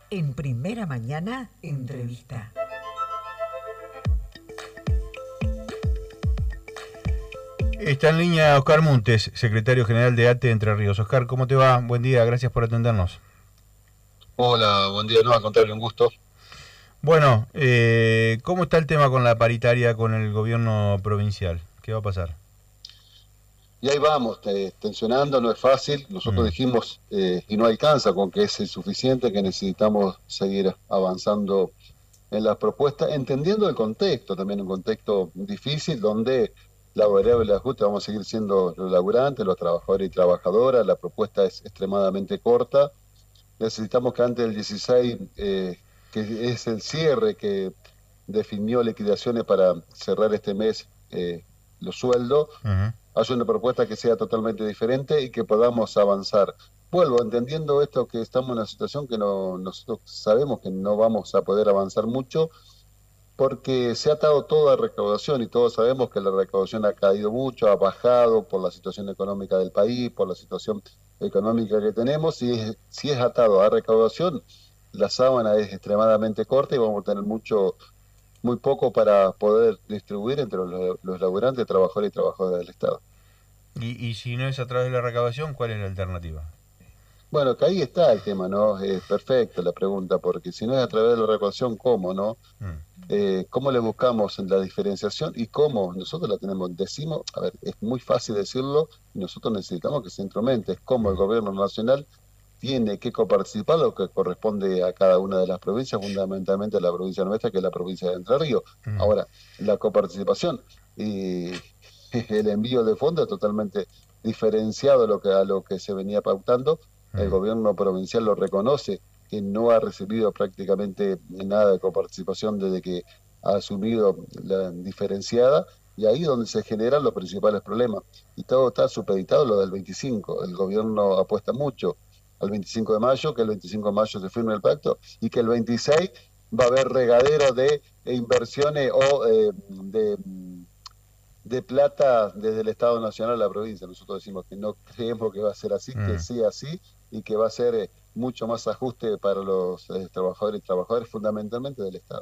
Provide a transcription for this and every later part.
En Primera Mañana, entrevista. Está en línea Oscar Montes, secretario general de ATE Entre Ríos. Oscar, ¿cómo te va? Buen día, gracias por atendernos. Hola, buen día, no, al contrario, un gusto. Bueno, ¿cómo está el tema con la paritaria con el gobierno provincial? ¿Qué va a pasar? Y ahí vamos, tensionando, no es fácil. Nosotros Mm, dijimos, y no alcanza con que es insuficiente, que necesitamos seguir avanzando en las propuestas, entendiendo el contexto, también un contexto difícil, donde la variable de ajuste vamos a seguir siendo los laburantes, los trabajadores y trabajadoras. La propuesta es extremadamente corta. Necesitamos que antes del 16, que es el cierre que definió liquidaciones para cerrar este mes, los sueldos, ujú. haya una propuesta que sea totalmente diferente y que podamos avanzar. Vuelvo, entendiendo esto, que estamos en una situación que nosotros sabemos que no vamos a poder avanzar mucho porque se ha atado toda recaudación y todos sabemos que la recaudación ha caído mucho, ha bajado por la situación económica del país, por la situación económica que tenemos. Si es atado a recaudación, la sábana es extremadamente corta y vamos a tener muy poco para poder distribuir entre los laburantes, trabajadores y trabajadoras del Estado. Y si no es a través de la recaudación, ¿cuál es la alternativa? Bueno, que ahí está el tema, ¿no? Es perfecta la pregunta, porque si no es a través de la recaudación, ¿cómo, no? Mm, ¿Cómo le buscamos la diferenciación y cómo? Nosotros la tenemos, decimos, a ver, es muy fácil decirlo, y nosotros necesitamos que se instrumente, es cómo el mm, gobierno nacional tiene que coparticipar lo que corresponde a cada una de las provincias, fundamentalmente a la provincia nuestra, que es la provincia de Entre Ríos. mm, Ahora, la coparticipación y el envío de fondos es totalmente diferenciado a lo que se venía pautando. El mm. gobierno provincial lo reconoce, que no ha recibido prácticamente nada de coparticipación desde que ha asumido la diferenciada, y ahí es donde se generan los principales problemas. Y todo está supeditado a lo del 25. El gobierno apuesta mucho al 25 de mayo, que el 25 de mayo se firme el pacto, y que el 26 va a haber regadero de inversiones o de plata desde el Estado Nacional a la provincia. Nosotros decimos que no creemos que va a ser así, que Mm. sea así, y que va a ser mucho más ajuste para los trabajadores y trabajadoras, fundamentalmente del Estado.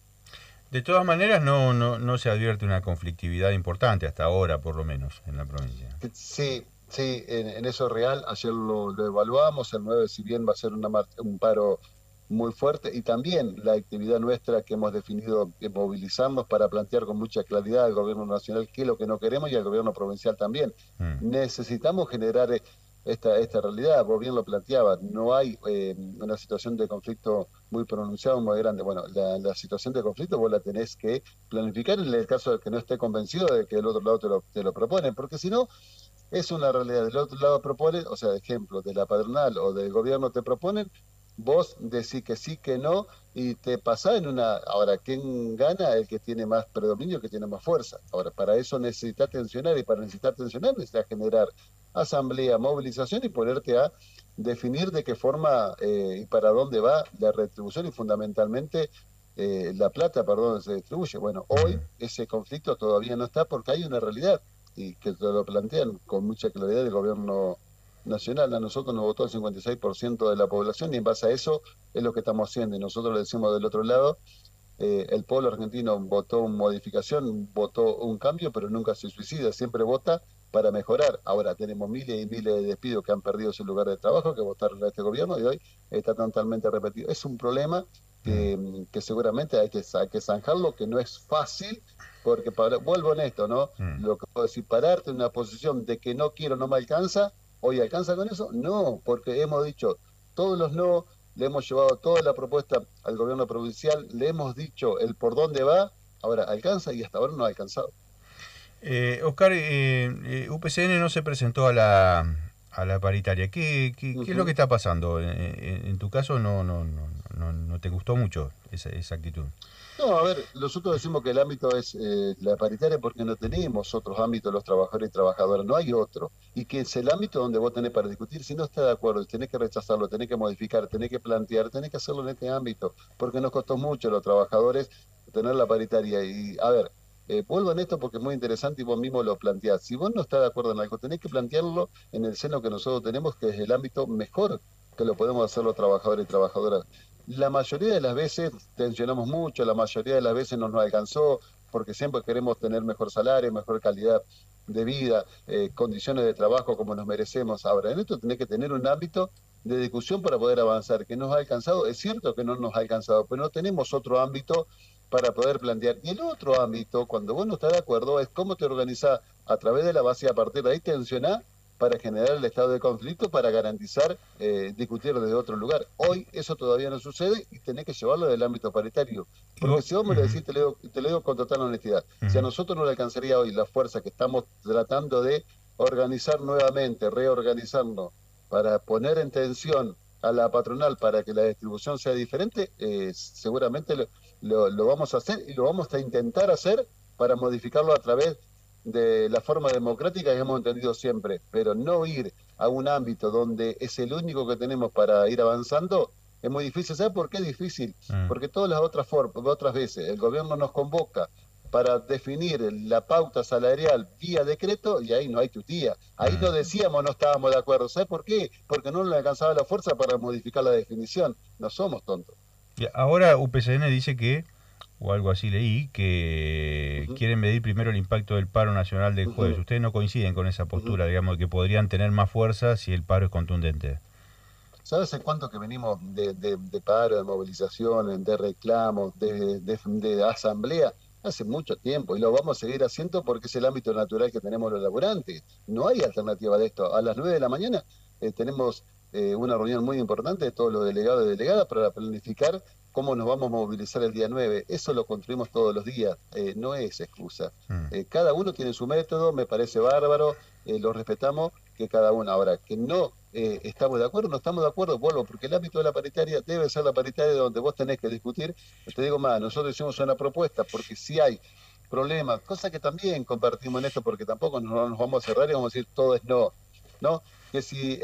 De todas maneras, no se advierte una conflictividad importante hasta ahora, por lo menos, en la provincia. Sí, sí, en eso es real. Ayer lo evaluamos. El 9, si bien va a ser un paro muy fuerte, y también la actividad nuestra que hemos definido de movilizarnos para plantear con mucha claridad al gobierno nacional qué es lo que no queremos y al gobierno provincial también. Mm, Necesitamos generar esta realidad. Vos bien lo planteabas, no hay una situación de conflicto muy pronunciada, muy grande. Bueno, la situación de conflicto vos la tenés que planificar en el caso de que no esté convencido de que el otro lado te lo proponen, porque si no, es una realidad. Del otro lado proponen, o sea, ejemplo, de la patronal o del gobierno te proponen, vos decís que sí, que no, y te pasás en una... Ahora, ¿quién gana? El que tiene más predominio, el que tiene más fuerza. Ahora, para eso necesitas tensionar, y para necesitar tensionar necesitas generar asamblea, movilización y ponerte a definir de qué forma y para dónde va la retribución y fundamentalmente la plata para dónde se distribuye. Bueno, mm. hoy ese conflicto todavía no está porque hay una realidad y que te lo plantean con mucha claridad el gobierno nacional. A nosotros nos votó el 56% de la población y en base a eso es lo que estamos haciendo. Y nosotros le decimos del otro lado, el pueblo argentino votó una modificación, votó un cambio, pero nunca se suicida, siempre vota para mejorar. Ahora tenemos miles y miles de despidos que han perdido su lugar de trabajo, que votaron a este gobierno y hoy está totalmente repetido. Es un problema Mm, que seguramente hay que zanjarlo, que no es fácil, porque vuelvo en esto, ¿no? mm. Lo que puedo decir, pararte en una posición de que no quiero, no me alcanza, ¿hoy alcanza con eso? No, porque hemos dicho todos los no, le hemos llevado toda la propuesta al gobierno provincial, le hemos dicho el por dónde va, ahora alcanza y hasta ahora no ha alcanzado. Oscar, UPCN no se presentó a la paritaria. ¿Qué es lo que Ujú. está pasando? En tu caso no te gustó mucho esa actitud. No, a ver, nosotros decimos que el ámbito es la paritaria porque no tenemos otros ámbitos los trabajadores y trabajadoras, no hay otro. Y que es el ámbito donde vos tenés para discutir, si no estás de acuerdo, tenés que rechazarlo, tenés que modificar, tenés que plantear, tenés que hacerlo en este ámbito, porque nos costó mucho a los trabajadores tener la paritaria. Y a ver, vuelvo en esto porque es muy interesante y vos mismo lo planteás. Si vos no estás de acuerdo en algo, tenés que plantearlo en el seno que nosotros tenemos, que es el ámbito mejor que lo podemos hacer los trabajadores y trabajadoras. La mayoría de las veces tensionamos mucho, la mayoría de las veces no nos alcanzó, porque siempre queremos tener mejor salario, mejor calidad de vida, condiciones de trabajo como nos merecemos. Ahora, en esto tenés que tener un ámbito de discusión para poder avanzar. ¿Que nos ha alcanzado? Es cierto que no nos ha alcanzado, pero no tenemos otro ámbito para poder plantear. Y el otro ámbito, cuando vos no estás de acuerdo, es cómo te organizás a través de la base y a partir de ahí tensionar para generar el estado de conflicto, para garantizar discutir desde otro lugar. Hoy eso todavía no sucede y tenés que llevarlo del ámbito paritario. Porque si vos me lo decís, te lo digo con total honestidad, si a nosotros no le alcanzaría hoy la fuerza que estamos tratando de organizar nuevamente, reorganizarnos, para poner en tensión a la patronal para que la distribución sea diferente, seguramente lo vamos a hacer y lo vamos a intentar hacer para modificarlo a través de la forma democrática que hemos entendido siempre, pero no ir a un ámbito donde es el único que tenemos para ir avanzando, es muy difícil. ¿Sabes por qué es difícil? Porque todas las otras veces el gobierno nos convoca para definir la pauta salarial vía decreto y ahí no hay tutía. Ahí no decíamos no estábamos de acuerdo. ¿Sabes por qué? Porque no le alcanzaba la fuerza para modificar la definición. No somos tontos. Y ahora UPCN dice que, o algo así leí, que quieren medir primero el impacto del paro nacional del jueves. Ustedes no coinciden con esa postura, digamos, que podrían tener más fuerza si el paro es contundente. ¿Sabes en cuánto que venimos de paro, de movilización, de reclamos, de asamblea? Hace mucho tiempo y lo vamos a seguir haciendo porque es el ámbito natural que tenemos los laburantes. No hay alternativa de esto. A las 9 de la mañana tenemos una reunión muy importante de todos los delegados y delegadas para planificar cómo nos vamos a movilizar el día 9. Eso lo construimos todos los días, no es excusa. Cada uno tiene su método, me parece bárbaro, lo respetamos, que cada uno. Ahora, que no estamos de acuerdo, no estamos de acuerdo, vuelvo, porque el ámbito de la paritaria debe ser la paritaria donde vos tenés que discutir. Te digo más, nosotros hicimos una propuesta, porque si hay problemas, cosa que también compartimos en esto, porque tampoco nos vamos a cerrar y vamos a decir todo es no, ¿no? Que si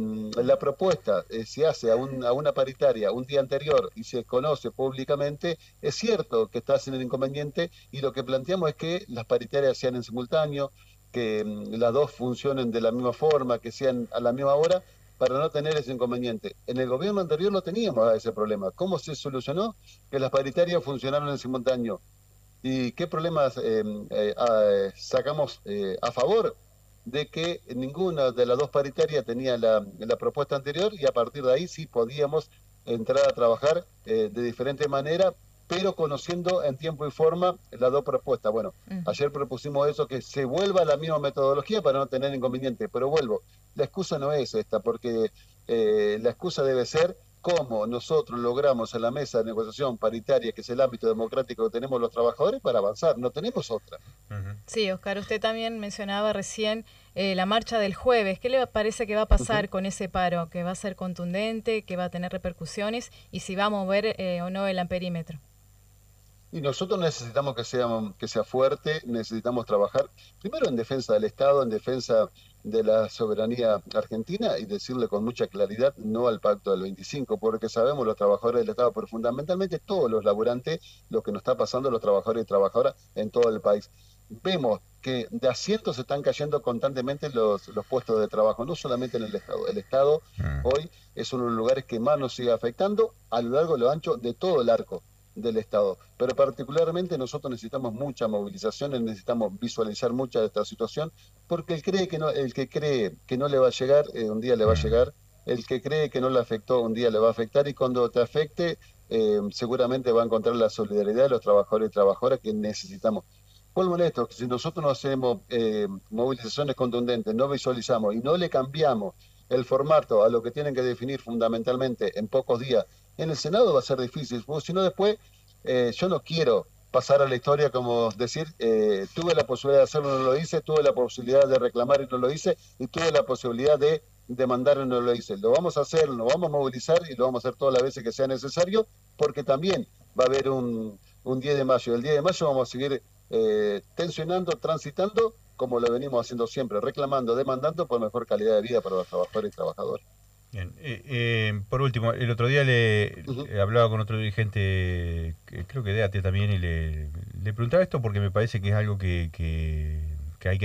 la propuesta se hace a una paritaria un día anterior y se conoce públicamente, es cierto que está sin el inconveniente y lo que planteamos es que las paritarias sean en simultáneo, que las dos funcionen de la misma forma, que sean a la misma hora, para no tener ese inconveniente. En el gobierno anterior lo teníamos a ese problema. ¿Cómo se solucionó? Que las paritarias funcionaron en simultáneo. ¿Y qué problemas sacamos a favor? De que ninguna de las dos paritarias tenía la propuesta anterior y a partir de ahí sí podíamos entrar a trabajar de diferente manera, pero conociendo en tiempo y forma las dos propuestas. Bueno, ayer propusimos eso, que se vuelva a la misma metodología para no tener inconveniente, pero vuelvo, la excusa no es esta, porque la excusa debe ser cómo nosotros logramos en la mesa de negociación paritaria, que es el ámbito democrático que tenemos los trabajadores, para avanzar. No tenemos otra. Sí, Oscar, usted también mencionaba recién la marcha del jueves. ¿Qué le parece que va a pasar con ese paro? ¿Que va a ser contundente, que va a tener repercusiones y si va a mover o no el amperímetro? Y nosotros necesitamos que sea fuerte, necesitamos trabajar primero en defensa del Estado, en defensa de la soberanía argentina y decirle con mucha claridad no al pacto del 25, porque sabemos los trabajadores del Estado, pero fundamentalmente todos los laburantes, lo que nos está pasando a los trabajadores y trabajadoras en todo el país. Vemos que de a cientos se están cayendo constantemente los puestos de trabajo, no solamente en el Estado. El Estado hoy es uno de los lugares que más nos sigue afectando a lo largo y lo ancho de todo el arco del Estado, pero particularmente nosotros necesitamos mucha movilización, necesitamos visualizar mucha de esta situación, porque el que cree que no le va a llegar, un día le va a llegar, el que cree que no le afectó, un día le va a afectar, y cuando te afecte, seguramente va a encontrar la solidaridad de los trabajadores y trabajadoras que necesitamos. Vuelvo a esto, que si nosotros no hacemos movilizaciones contundentes, no visualizamos y no le cambiamos el formato a lo que tienen que definir fundamentalmente en pocos días, en el Senado va a ser difícil, porque si no después yo no quiero pasar a la historia como decir, tuve la posibilidad de hacerlo y no lo hice, tuve la posibilidad de reclamar y no lo hice, y tuve la posibilidad de demandar y no lo hice. Lo vamos a hacer, lo vamos a movilizar y lo vamos a hacer todas las veces que sea necesario, porque también va a haber un 10 de mayo. El 10 de mayo vamos a seguir tensionando, transitando, como lo venimos haciendo siempre, reclamando, demandando por mejor calidad de vida para los trabajadores y trabajadoras. Bien. Por último, el otro día le hablaba con otro dirigente, creo que de ATE también, y le preguntaba esto porque me parece que es algo que hay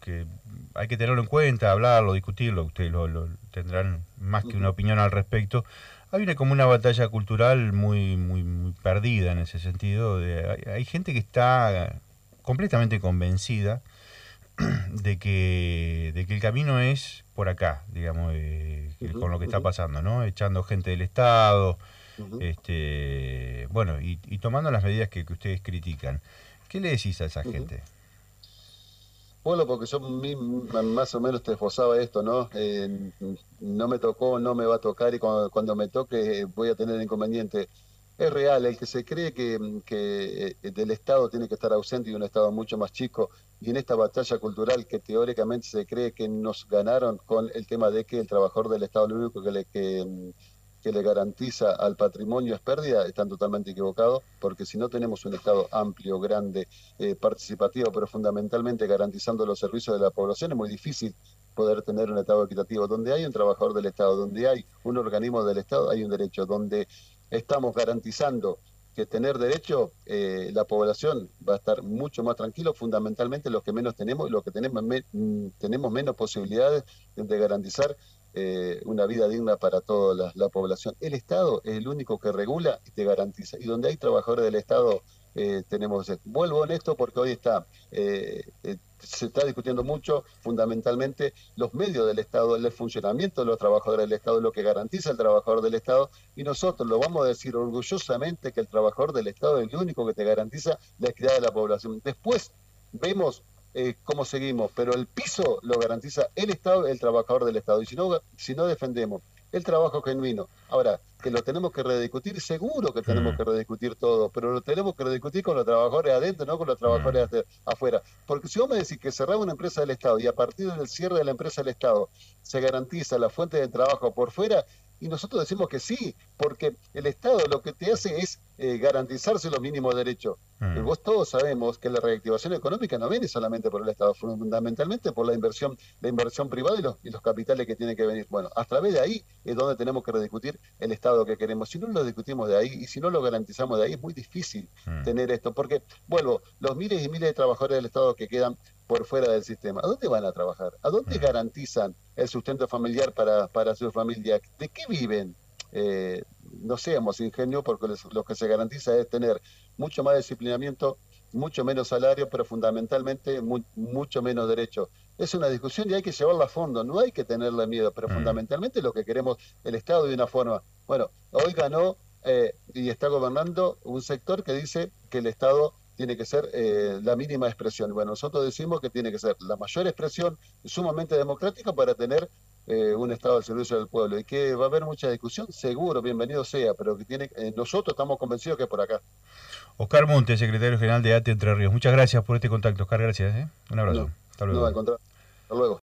que tenerlo en cuenta, hablarlo, discutirlo. Ustedes lo tendrán más que una opinión al respecto. Hay como una batalla cultural muy perdida en ese sentido. Hay gente que está completamente convencida de que el camino es por acá, digamos, con lo que está pasando, ¿no? Echando gente del Estado, bueno, y tomando las medidas que ustedes critican. ¿Qué le decís a esa gente? Bueno, porque yo más o menos te esbozaba esto, ¿no? No me tocó, no me va a tocar y cuando me toque voy a tener inconveniente. Es real, el que se cree que del Estado tiene que estar ausente y un Estado mucho más chico, y en esta batalla cultural que teóricamente se cree que nos ganaron con el tema de que el trabajador del Estado lo único que le garantiza al patrimonio es pérdida, están totalmente equivocados, porque si no tenemos un Estado amplio, grande, participativo, pero fundamentalmente garantizando los servicios de la población, es muy difícil poder tener un Estado equitativo. Donde hay un trabajador del Estado, donde hay un organismo del Estado, hay un derecho. Donde estamos garantizando que tener derecho, la población va a estar mucho más tranquilo, fundamentalmente los que menos tenemos y los que tenemos menos posibilidades de garantizar una vida digna para toda la población. El Estado es el único que regula y te garantiza. Y donde hay trabajadores del Estado, tenemos... Vuelvo en esto porque hoy se está discutiendo mucho, fundamentalmente, los medios del Estado, el funcionamiento de los trabajadores del Estado, lo que garantiza el trabajador del Estado, y nosotros lo vamos a decir orgullosamente que el trabajador del Estado es el único que te garantiza la equidad de la población. Después vemos cómo seguimos, pero el piso lo garantiza el Estado, el trabajador del Estado. Y si no defendemos el trabajo genuino, ahora, que lo tenemos que rediscutir, seguro que tenemos que rediscutir todo, pero lo tenemos que rediscutir con los trabajadores adentro, no con los trabajadores afuera. Porque si vos me decís que cerramos una empresa del Estado y a partir del cierre de la empresa del Estado se garantiza la fuente de trabajo por fuera, y nosotros decimos que sí, porque el Estado lo que te hace es garantizarse los mínimos derechos. Pero vos todos sabemos que la reactivación económica no viene solamente por el Estado, fundamentalmente por la inversión privada y los capitales que tienen que venir. Bueno, a través de ahí es donde tenemos que rediscutir el Estado que queremos. Si no lo discutimos de ahí y si no lo garantizamos de ahí, es muy difícil tener esto, porque, vuelvo, los miles y miles de trabajadores del Estado que quedan por fuera del sistema, ¿a dónde van a trabajar? ¿A dónde garantizan el sustento familiar para su familia? ¿De qué viven? No seamos ingenios, porque lo que se garantiza es tener mucho más disciplinamiento, mucho menos salario, pero fundamentalmente mucho menos derecho. Es una discusión y hay que llevarla a fondo, no hay que tenerle miedo, pero fundamentalmente lo que queremos el Estado de una forma. Bueno, hoy ganó y está gobernando un sector que dice que el Estado tiene que ser la mínima expresión. Bueno, nosotros decimos que tiene que ser la mayor expresión, sumamente democrática, para tener un Estado al servicio del pueblo. Y que va a haber mucha discusión, seguro, bienvenido sea, pero que nosotros estamos convencidos que es por acá. Oscar Montes, secretario general de ATE Entre Ríos. Muchas gracias por este contacto, Oscar, gracias. Un abrazo. No, hasta luego. No, al contrario. Hasta luego.